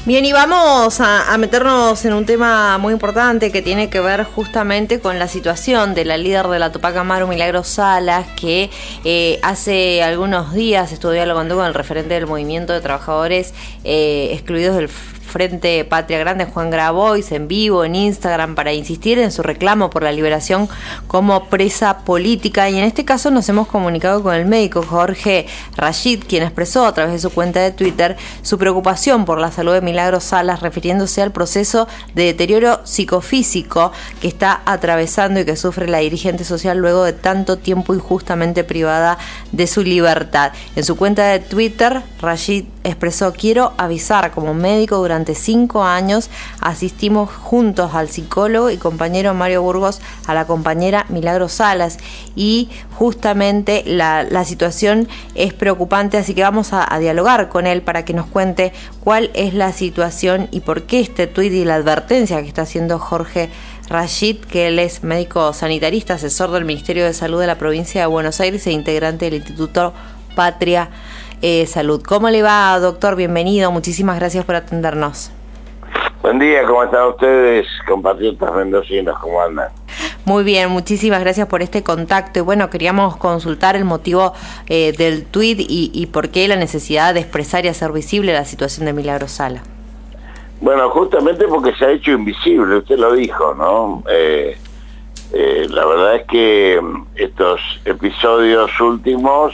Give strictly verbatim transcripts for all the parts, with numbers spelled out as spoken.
Bien, y vamos a, a meternos en un tema muy importante que tiene que ver justamente con la situación de la líder de la Tupac Amaru, Milagros Salas, que eh, hace algunos días estuvo dialogando con el referente del movimiento de trabajadores eh, excluidos del Frente Patria Grande, Juan Grabois, en vivo en Instagram para insistir en su reclamo por la liberación como presa política. Y en este caso nos hemos comunicado con el médico Jorge Rashid, quien expresó a través de su cuenta de Twitter su preocupación por la salud de Milagros Salas, refiriéndose al proceso de deterioro psicofísico que está atravesando y que sufre la dirigente social luego de tanto tiempo injustamente privada de su libertad. En su cuenta de Twitter, Rashid expresó: quiero avisar, como médico durante Durante cinco años asistimos juntos al psicólogo y compañero Mario Burgos a la compañera Milagros Salas, y justamente la, la situación es preocupante, así que vamos a, a dialogar con él para que nos cuente cuál es la situación y por qué este tuit y la advertencia que está haciendo Jorge Rashid, que él es médico sanitarista, asesor del Ministerio de Salud de la provincia de Buenos Aires e integrante del Instituto Patria Eh, Salud. ¿Cómo le va, doctor? Bienvenido, muchísimas gracias por atendernos. Buen día, ¿cómo están ustedes, compatriotas mendocinos? ¿Cómo andan? Muy bien, muchísimas gracias por este contacto. Y bueno, queríamos consultar el motivo eh, del tuit y, y por qué la necesidad de expresar y hacer visible la situación de Milagros Salas. Bueno, justamente porque se ha hecho invisible, usted lo dijo, ¿no? Eh, eh, la verdad es que estos episodios últimos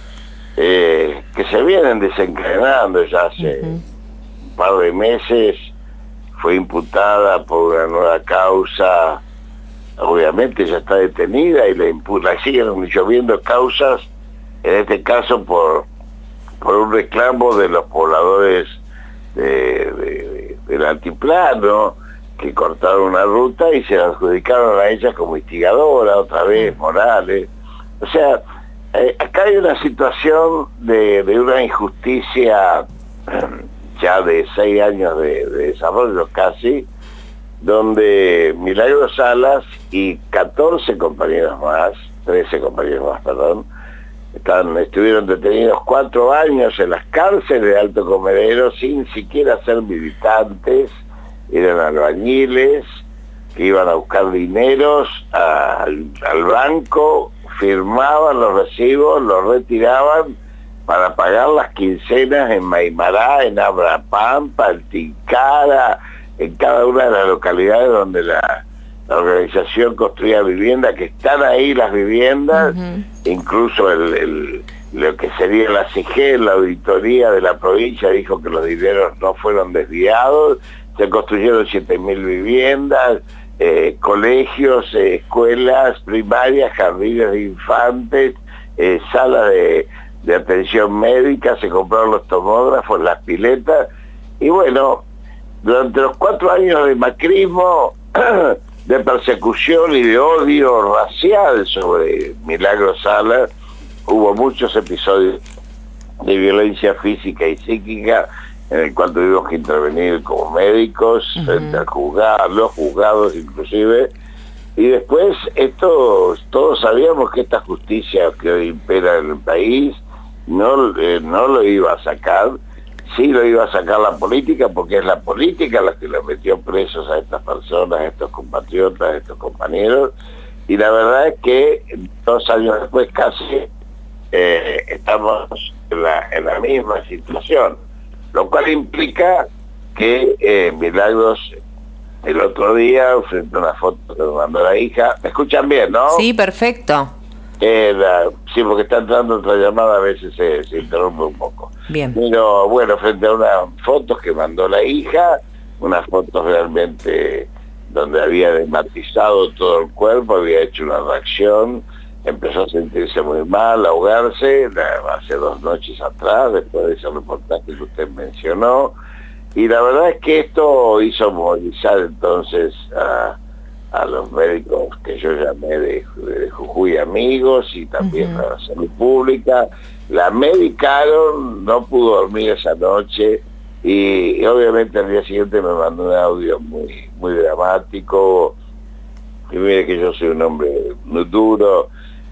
Eh, que se vienen desencadenando ya hace uh-huh. un par de meses, fue imputada por una nueva causa, obviamente ya está detenida y le imputa, siguen lloviendo causas, en este caso por por un reclamo de los pobladores de, de, del altiplano, que cortaron una ruta y se la adjudicaron a ella como instigadora, otra vez, Morales. O sea, Eh, acá hay una situación de, de una injusticia ya de seis años de, de desarrollo casi, donde Milagros Salas y catorce compañeros más, trece compañeros más, perdón, están, estuvieron detenidos cuatro años en las cárceles de Alto Comedero sin siquiera ser militantes, eran albañiles que iban a buscar dineros a, al, al banco, firmaban los recibos, los retiraban para pagar las quincenas en Maimará, en Abrapampa, en Tilcara, en cada una de las localidades donde la, la organización construía vivienda, que están ahí las viviendas, uh-huh. incluso el, el, lo que sería la C I G E, la auditoría de la provincia, dijo que los dineros no fueron desviados, se construyeron siete mil viviendas, Eh, colegios, eh, escuelas primarias, jardines de infantes, eh, salas de, de atención médica, se compraron los tomógrafos, las piletas, y bueno, durante los cuatro años de macrismo, de persecución y de odio racial sobre Milagros Salas, hubo muchos episodios de violencia física y psíquica, en el cual tuvimos que intervenir como médicos, uh-huh. frente al juzgado, los juzgados inclusive, y después esto, todos sabíamos que esta justicia que hoy impera en el país no, eh, no lo iba a sacar, sí lo iba a sacar la política, porque es la política la que le metió presos a estas personas, a estos compatriotas, a estos compañeros, y la verdad es que dos años después casi eh, estamos en la, en la misma situación. Lo cual implica que eh, Milagros el otro día, frente a una foto que me mandó la hija, ¿me escuchan bien, no? Sí, perfecto. Eh, la, sí, porque está entrando otra llamada, a veces se, se interrumpe un poco. Bien. Pero bueno, frente a unas fotos que mandó la hija, unas fotos realmente donde había desmatizado todo el cuerpo, había hecho una reacción, empezó a sentirse muy mal, a ahogarse, hace dos noches atrás, después de ese reportaje que usted mencionó, y la verdad es que esto hizo movilizar entonces a, a los médicos que yo llamé de, de Jujuy amigos, y también uh-huh. a la salud pública. La medicaron, no pudo dormir esa noche, y, y obviamente al día siguiente me mandó un audio muy, muy dramático, y mire que yo soy un hombre muy duro,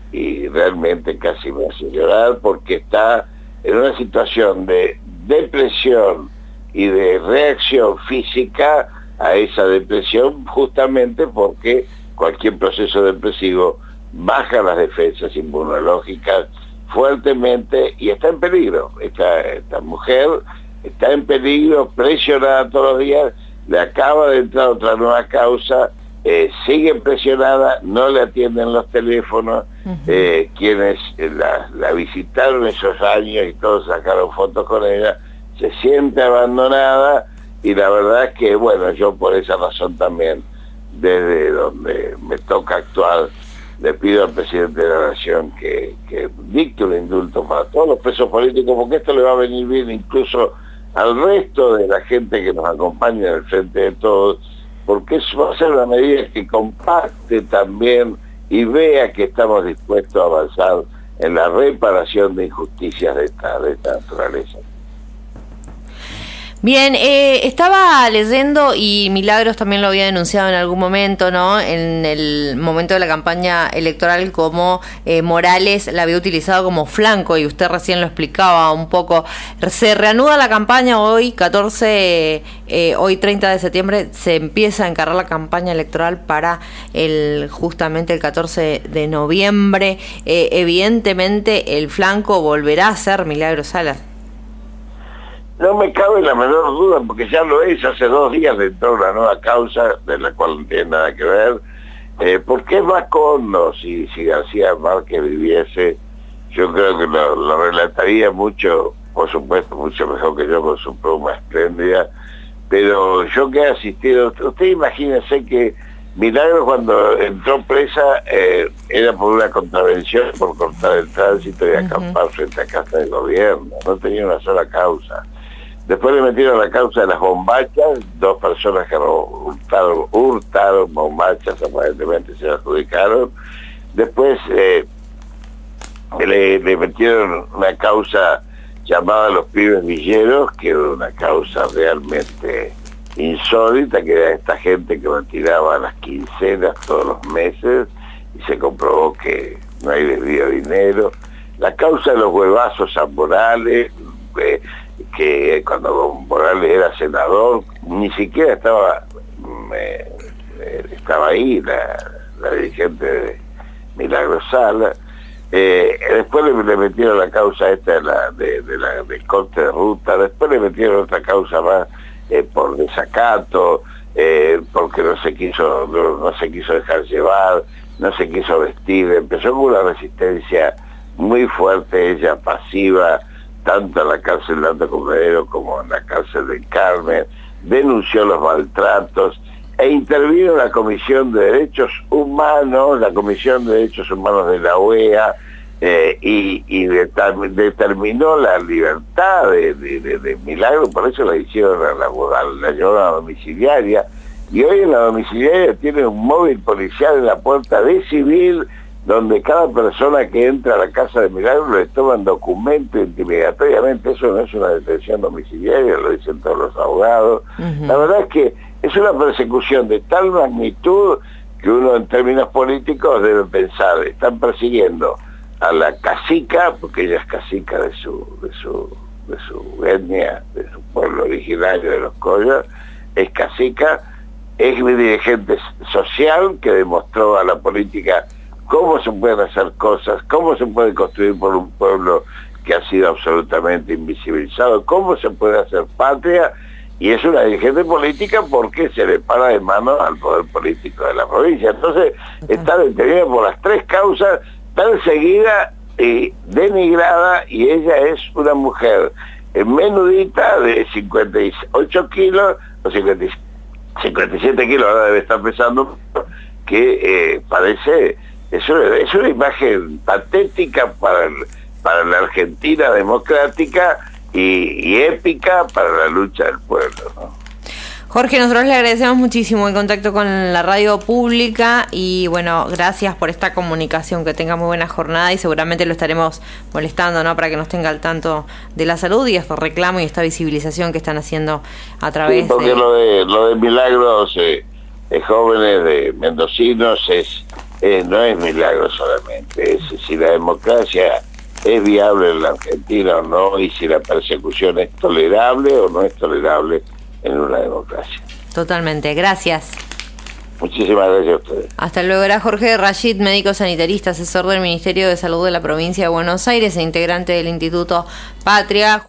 y realmente casi me hace llorar porque está en una situación de depresión, y de reacción física a esa depresión, justamente porque cualquier proceso depresivo baja las defensas inmunológicas fuertemente y está en peligro. Esta, esta mujer está en peligro, presionada todos los días, le acaba de entrar otra nueva causa, eh, sigue presionada, no le atienden los teléfonos, uh-huh. eh, quienes la, la visitaron esos años y todos sacaron fotos con ella, se siente abandonada y la verdad es que, bueno, yo por esa razón también, desde donde me toca actuar, le pido al presidente de la Nación que, que dicte un indulto para todos los presos políticos, porque esto le va a venir bien incluso al resto de la gente que nos acompaña en el Frente de Todos, porque eso va a ser una medida que compacte también y vea que estamos dispuestos a avanzar en la reparación de injusticias de esta, de esta naturaleza. Bien, eh, estaba leyendo y Milagros también lo había denunciado en algún momento, ¿no? En el momento de la campaña electoral, como eh, Morales la había utilizado como flanco, y usted recién lo explicaba un poco. Se reanuda la campaña hoy, catorce, eh, hoy treinta de septiembre, se empieza a encarar la campaña electoral para el justamente el catorce de noviembre. Eh, evidentemente el flanco volverá a ser Milagros Salas. No me cabe la menor duda, porque ya lo es. Hace dos días le entró una nueva causa, de la cual no tiene nada que ver. Eh, ¿Por qué Macondo? Si, si García Márquez viviese, yo creo que lo, lo relataría mucho, por supuesto, mucho mejor que yo, con su pluma espléndida. Pero yo que he asistido, usted imagínese que Milagros, cuando entró presa, eh, era por una contravención, por cortar el tránsito y acampar uh-huh. frente a casa del gobierno. No tenía una sola causa. Después le metieron la causa de las bombachas, dos personas que hurtaron, hurtaron bombachas, aparentemente se adjudicaron. Después eh, le, le metieron una causa llamada Los Pibes Villeros, que era una causa realmente insólita, que era esta gente que retiraba las quincenas todos los meses y se comprobó que no hay desvío de dinero. La causa de los huevazos a Morales, eh, que cuando Morales era senador ni siquiera estaba eh, estaba ahí la, la dirigente de Milagros Salas. Eh, después le, le metieron la causa esta de la, de, de la, del corte de ruta, después le metieron otra causa más eh, por desacato, eh, porque no se quiso no, no se quiso dejar llevar, no se quiso vestir. Empezó con una resistencia muy fuerte, ella pasiva, tanto en la cárcel de Alto Comedero como en la cárcel del Carmen, denunció los maltratos e intervino en la Comisión de Derechos Humanos, la Comisión de Derechos Humanos de la O E A, eh, y, y determ determinó la libertad de, de, de, de Milagro, por eso la hicieron a la, la llevaron a la domiciliaria, y hoy en la domiciliaria tiene un móvil policial en la puerta de civil, donde cada persona que entra a la casa de Milagro le toman documento intimidatoriamente. Eso no es una detención domiciliaria, lo dicen todos los abogados. Uh-huh. La verdad es que es una persecución de tal magnitud que uno en términos políticos debe pensar, están persiguiendo a la cacica, porque ella es cacica de su, de su, de su etnia, de su pueblo originario de los Collas, es cacica, es dirigente social que demostró a la política cómo se pueden hacer cosas, cómo se puede construir por un pueblo que ha sido absolutamente invisibilizado, cómo se puede hacer patria, y es una dirigente política porque se le para de mano al poder político de la provincia. Entonces está detenida por las tres causas, perseguida y denigrada, y ella es una mujer menudita de cincuenta y ocho kilos, o cincuenta y siete kilos, ahora debe estar pesando, que eh, parece... Es una, es una imagen patética para, el, para la Argentina democrática y, y épica para la lucha del pueblo, ¿no? Jorge, nosotros le agradecemos muchísimo el contacto con la radio pública y bueno, gracias por esta comunicación, que tenga muy buena jornada y seguramente lo estaremos molestando, ¿no?, para que nos tenga al tanto de la salud y este reclamo y esta visibilización que están haciendo a través sí, porque de... lo de, lo de Milagros eh, de jóvenes, de mendocinos, es... Eh, no es Milagro solamente, es si la democracia es viable en la Argentina o no, y si la persecución es tolerable o no es tolerable en una democracia. Totalmente, gracias. Muchísimas gracias a ustedes. Hasta luego. Era Jorge Rashid, médico sanitarista, asesor del Ministerio de Salud de la provincia de Buenos Aires e integrante del Instituto Patria.